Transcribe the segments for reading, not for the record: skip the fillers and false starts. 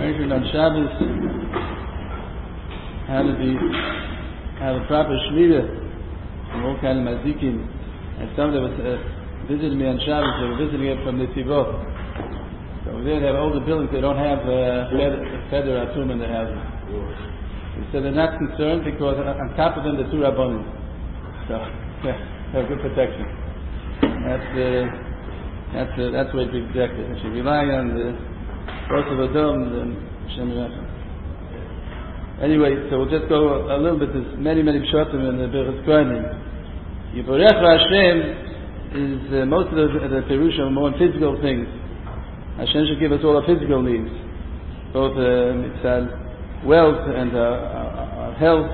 mentioned on Shabbos how to have a proper shmira from all kind of mazikim. And somebody was visiting me on Shabbos. They were visiting it from the Tivot. So they have older buildings. They don't have feather atum in their houses. He said they're not concerned because on top of them the two rabbanim. So they have good protection. That's where it's rejected. If you rely on the force of Adam, then Hashem Yerachim. Anyway, so we'll just go a little bit. There's many pshatim in the Birchas Kohanim. Yivarech Hashem is most of the Perush are more physical things. Hashem should give us all our physical needs, both mitzad wealth and our health,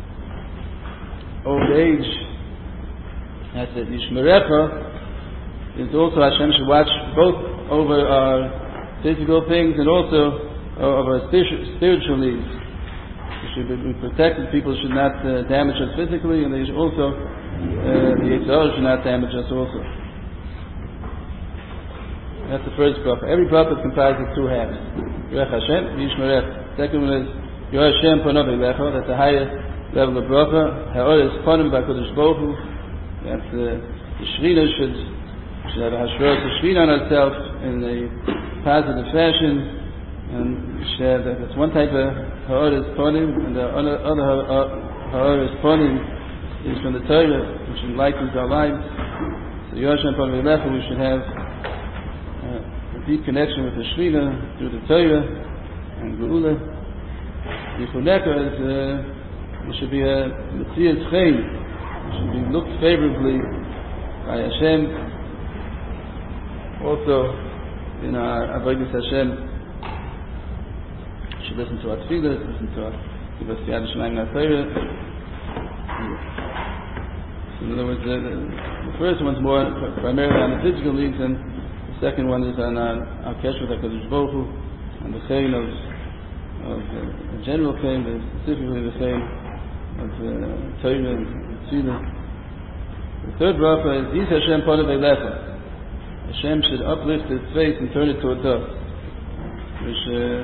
old age. That's it. Yishmerecha is also Hashem should watch both over our physical things and also over our spiritual needs. We should be protected. People should not damage us physically, and they should also the Yitzhak should not damage us also. That's the first bracha. Every bracha is comprised of two halves. Yerech Hashem, Yishmerech. Second one is Yerech Hashem Panav Elecha. That's a higher level of bracha. Ha'or is Panim B'Kadosh Baruch Hu. That's the Shechina should have a hashra to Shechina on herself in a positive fashion, and that's one type of Ha'or is Panim, and the other Ha'or is Panim is from the Torah, which enlightens our lives. So Yerech Hashem Panav Elecha, we should have deep connection with the Shechina through the Torah and Geula. Yichuneka is it should be a Metzias Chaim. It should be looked favorably by Hashem. Also, in our Avodas Hashem, we should listen to our tefillah, listen to our give us the Yad Shemaim and Torah. In other words, the first one's more primarily on the physical needs, and the second one is on our kesh with HaKadosh Baruch Hu, and the chain of the general chain, specifically the chain of Torah and Tzila. The third bracha is Yis Hashem Panav Elecha. Hashem should uplift His face and turn it towards us. Which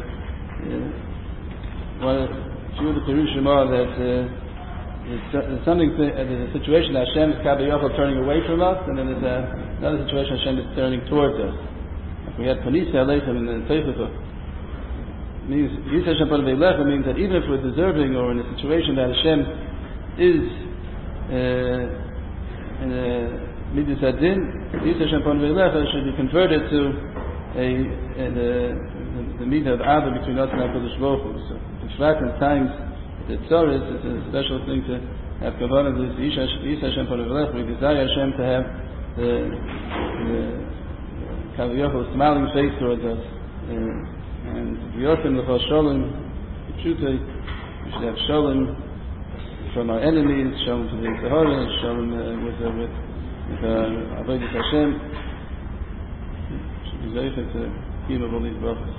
a few of the Perushim are that there's a situation that Hashem is Kabayachal turning away from us, and then there's another situation Hashem is turning towards us. Like we had Panisa Aleichem in the Teichah. Means Yis Hashem Panav Elecha means that even if we're deserving or in a situation that Hashem is in a Midas Adin, Yis Hashem Panav Elecha should be converted to the midah of Abba between us and HaKadosh Baruch Hu. So in fact, in times the Tzoris, it's a special thing to have Kavanah. Yis Hashem Panav Elecha. We desire Hashem to have the Kaviyachal smiling face towards us, and V'yotim L'chal Shalom. Pshutai, we should have Shalom from our enemies, Shalom to the Sahara, Shalom with Avodas Hashem. Should be very good to keep up all these brachas.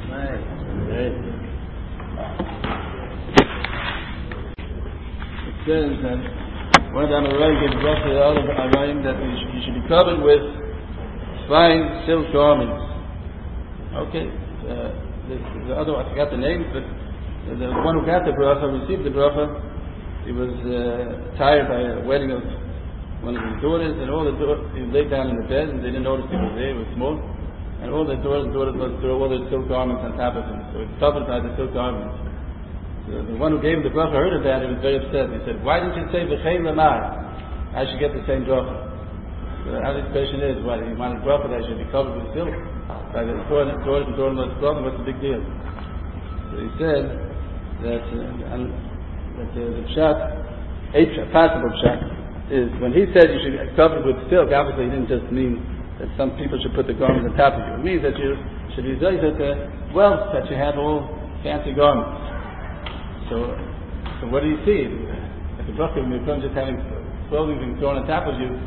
It says that one of the Amoraim gave a bracha to the other Amoraim that you should be covered with fine silk garments. Okay, the other one, I forgot the name, but the one who got the bracha, received the bracha, he was tired by a wedding of one of his daughters, and all the daughters, he laid down in the bed, and they didn't notice he was there, he was small, and all the daughters must throw all their silk garments on top of him, so he was covered by the silk garments. So the one who gave him the bracha heard of that, he was very upset. He said, why didn't you say v'chein lamar? I should get the same bracha. So how this question is, why he wanted bracha that I should be covered with silk? By the daughters and daughters-in-law's clothing, what's the big deal? So he said that the pshat, a possible pshat, is when he said you should be covered with silk, obviously he didn't just mean that some people should put the garments on top of you. It means that you should realize that the wealth that you have all fancy garments. So what do you see? At the bracha, when you come just having clothing being thrown on top of you,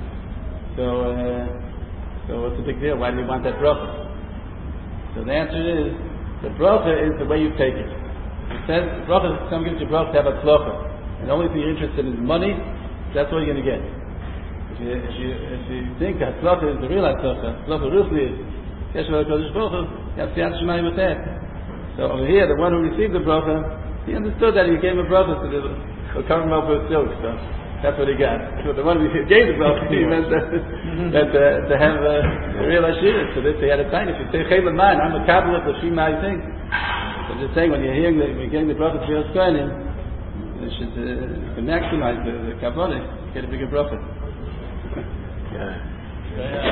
so what's the big deal? Why do you want that bracha? So the answer is, the bracha is the way you take it. It says, bracha, some gives you bracha to have a tzlocha. And the only thing you're interested in is money, that's all you're going to get. If you think that tzlocha is the real tzlocha ruchli is, Keshav HaKadosh Baruch Hu, you have to answer Shemayim with that. So So over here, the one who received the bracha, he understood that he gave a bracha to the covering up with silk. So that's what he got. So the one who gave the bracha, he meant that to have a real ashira. So this he had a time. If you say chayla mine, I'm a kabbalah to see my thing. So I'm just saying, when you're getting the bracha to your kohanim, you should to maximize the kabbalah, get a bigger bracha. Yeah.